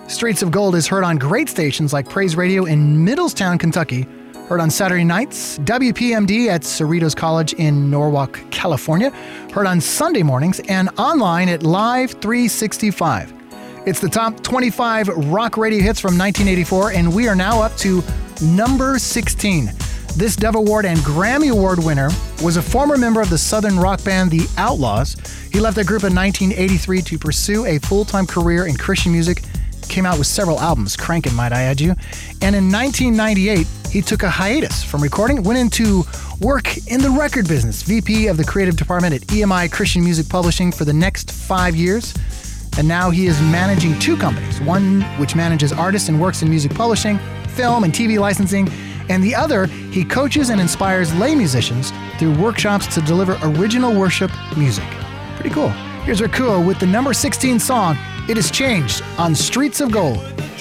Streets of Gold is heard on great stations like Praise Radio in Middletown, Kentucky, heard on Saturday nights, WPMD at Cerritos College in Norwalk, California, heard on Sunday mornings, and online at Live 365. It's the top 25 rock radio hits from 1984, and we are now up to number 16. This Dove Award and Grammy Award winner was a former member of the southern rock band The Outlaws. He left the group in 1983 to pursue a full-time career in Christian music. Came out with several albums, crankin', might I add you. And in 1998, he took a hiatus from recording, went into work in the record business, VP of the creative department at EMI Christian Music Publishing for the next 5 years. And now he is managing two companies, one which manages artists and works in music publishing, film and TV licensing, and the other, he coaches and inspires lay musicians through workshops to deliver original worship music. Pretty cool. Here's Rakua with the number 16 song, It Has Changed, on Streets of Gold.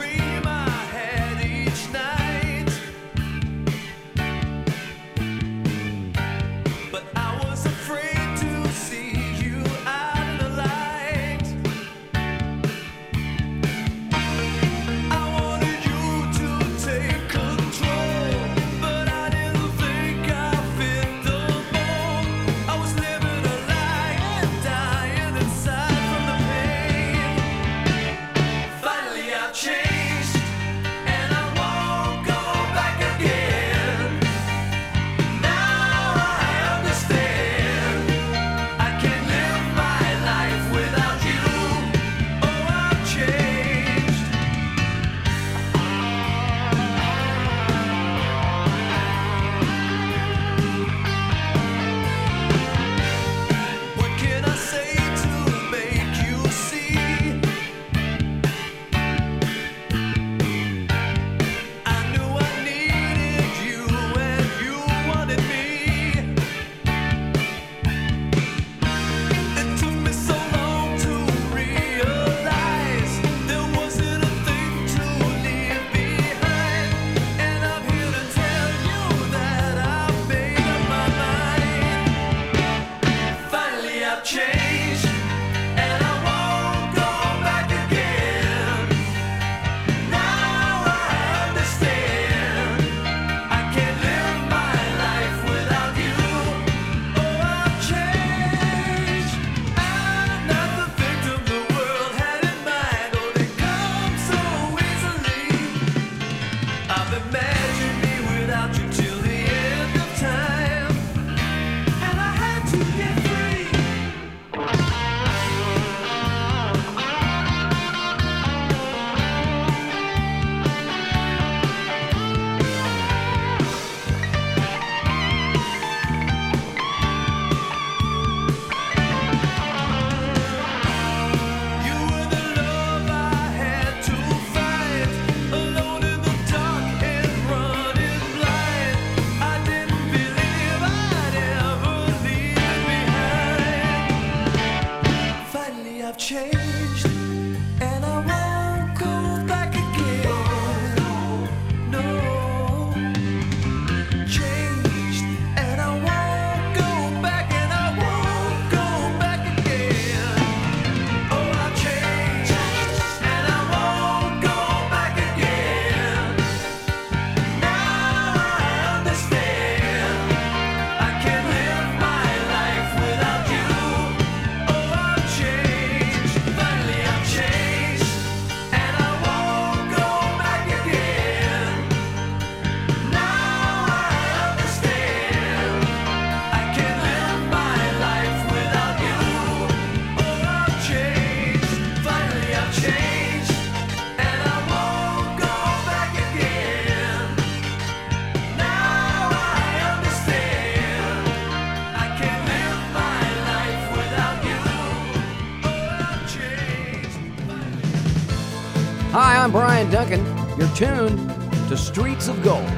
Hi, I'm Brian Duncan. You're tuned to Streets of Gold.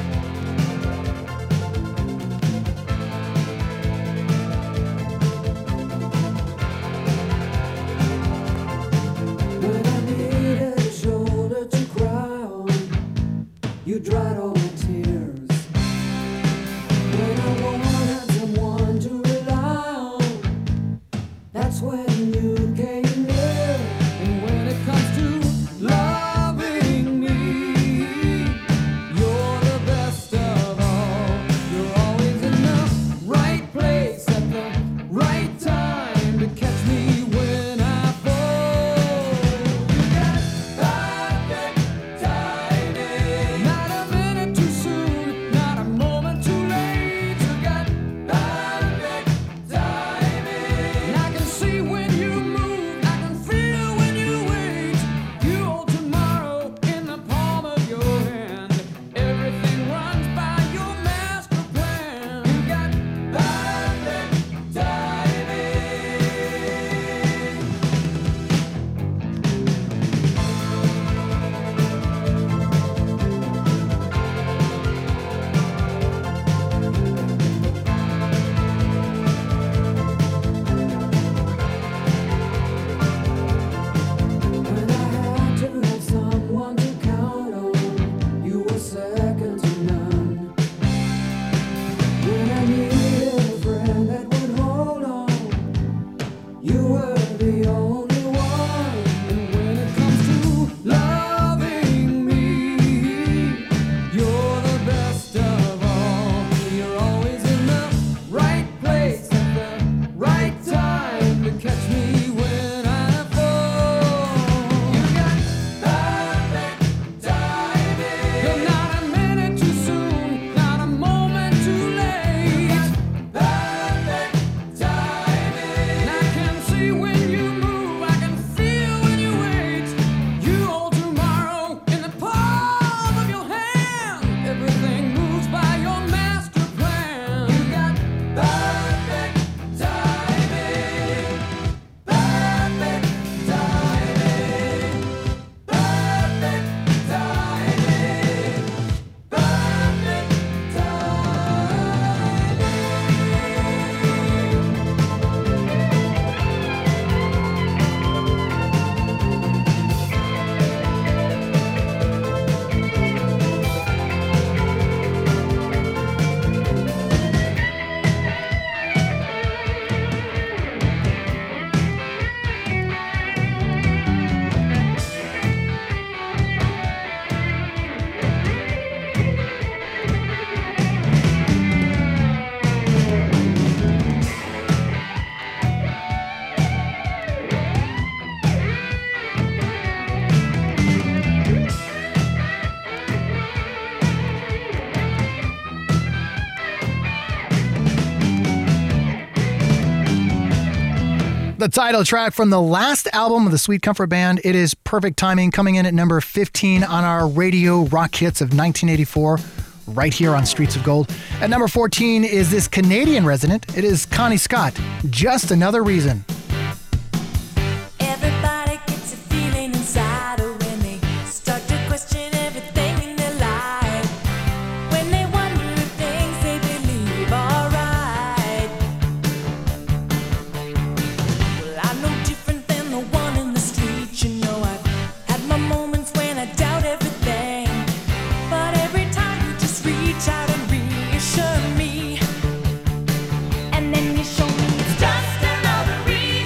When I needed a shoulder to cry on, you dried all my tears. When I wanted someone to rely on, that's when you came near. And when it comes to love The title track from the last album of the Sweet Comfort Band. It is Perfect Timing, coming in at number 15 on our radio rock hits of 1984, right here on Streets of Gold. At number 14 is this Canadian resident. It is Connie Scott, Just Another Reason. Everybody gets a feeling inside of when they start to question everything in their life. When they wonder if things they believe are right. Well, I'm no different than the one in the street. You know, I've had my moments when I doubt everything. But every time you just reach out and reassure me, and then you show me it's just another reason.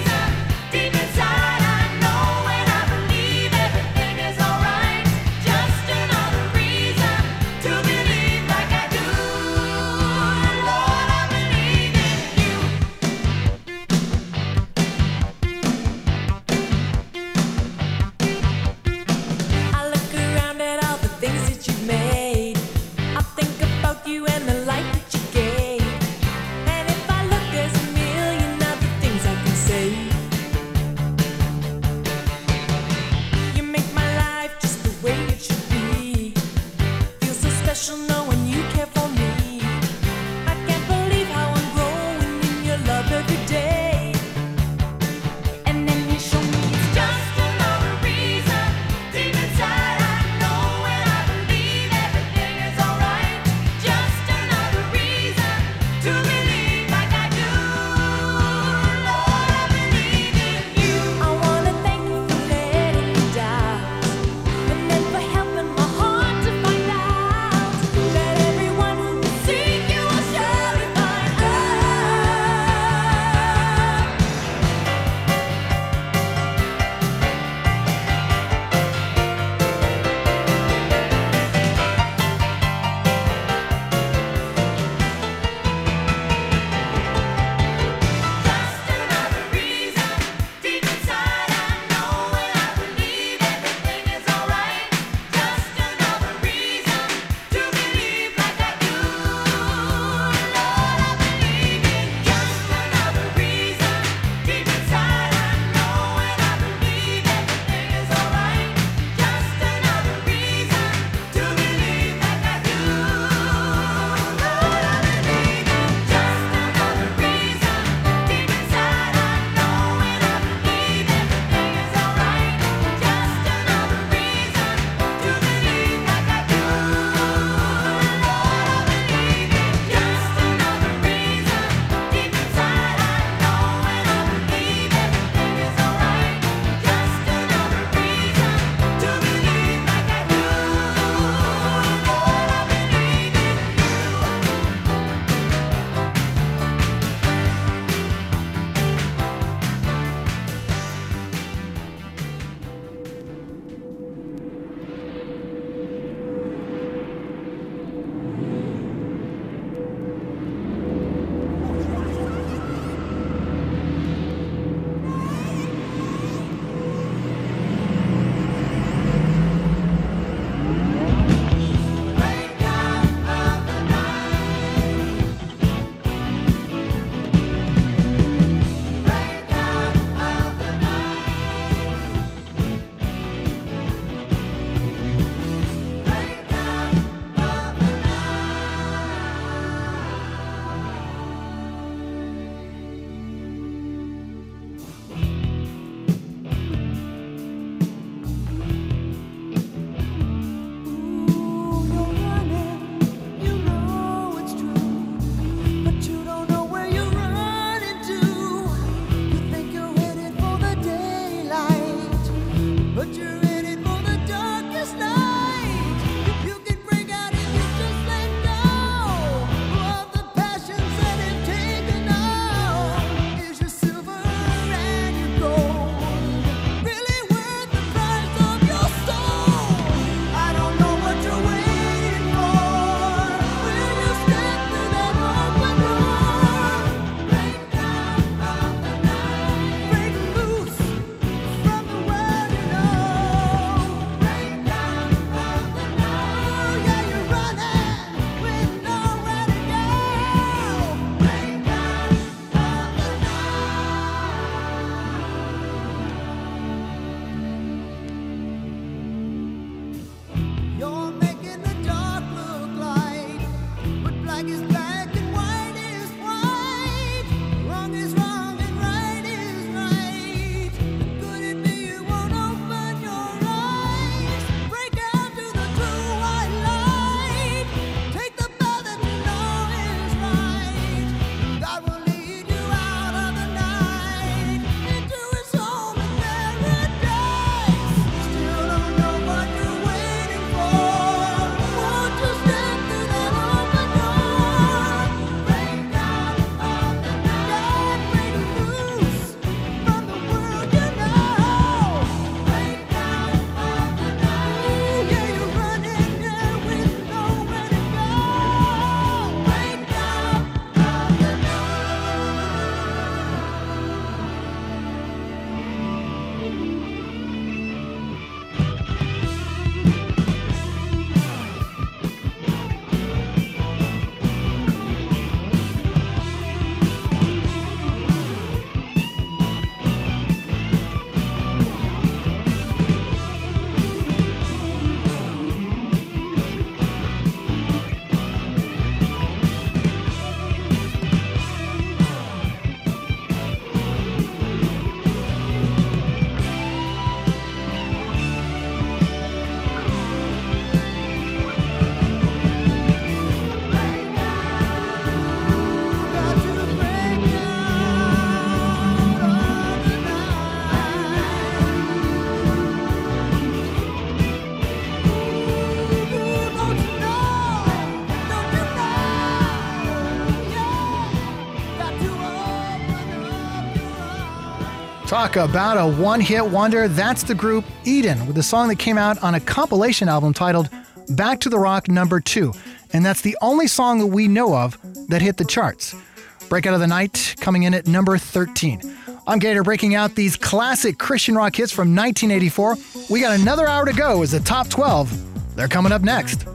Talk about a one-hit wonder. That's the group Eden with a song that came out on a compilation album titled Back to the Rock No. 2. And that's the only song that we know of that hit the charts. Breakout of the Night coming in at number 13. I'm Gator, breaking out these classic Christian rock hits from 1984. We got another hour to go as the top 12. They're coming up next.